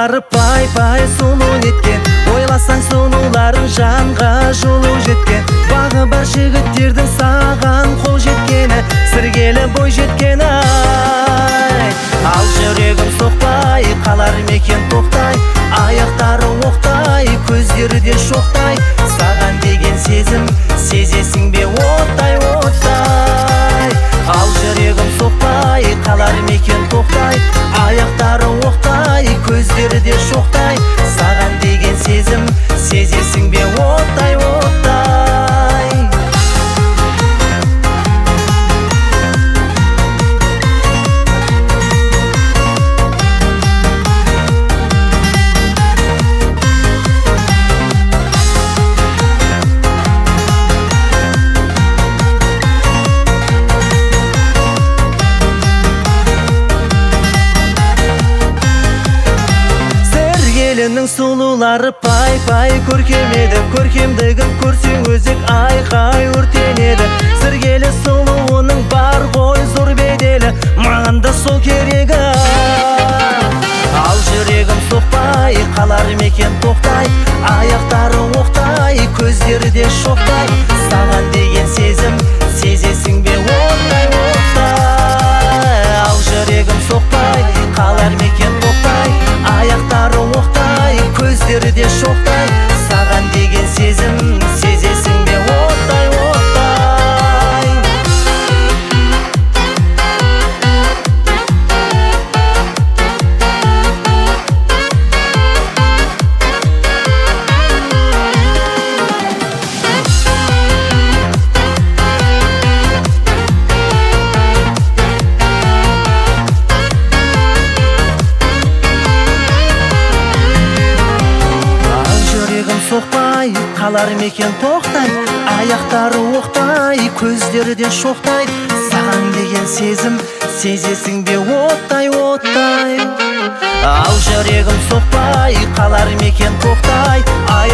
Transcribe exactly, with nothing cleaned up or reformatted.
сұлулары пай-пай сұлу неткен, ойласаң сұлуларын жанға жылу жеткен. Бағы бар жігіттердің саған қол жеткені, сіргелі бой жеткені ай. Ал жүрегім соқпай, қалар мекен тоқтай, аяқтары оқтай, көздері де шоқтай. Саған деген сезім, сезесің бе оттай, оттай. Ал жүрегім соқпай, қалар мекен тоқтай, аяқтары оқтай, көздері де шоқтай. Саған деген сезім, сезесің бе оттай, оттай. Сіргелінің сұлулары пай-пай көркем еді, көркемдігін көрсең өзек айқай өртенеді. Сіргелі сұлуының бар ғой зор беделі, маған да сол керегі. Ал жүрегім соқпай, қалар мекен тоқтай, аяқтары оқтай, көздері де шоқтай. Саған деген сезім, сезесің бе оттай, оттай. Ал жүрегім соқпай, қалар мекен тоқтай, аяқтары оқтай, көздері де шоқтай. Саған деген сезім, сезесің бе оттай, оттай. Соқпай, қалар мекен тоқтай, аяқтары оқтай, көздері де шоқтай. Саған деген сезім, сезесің бе оттай, оттай. Ал жүрегім соқпай, қалар мекен тоқтай,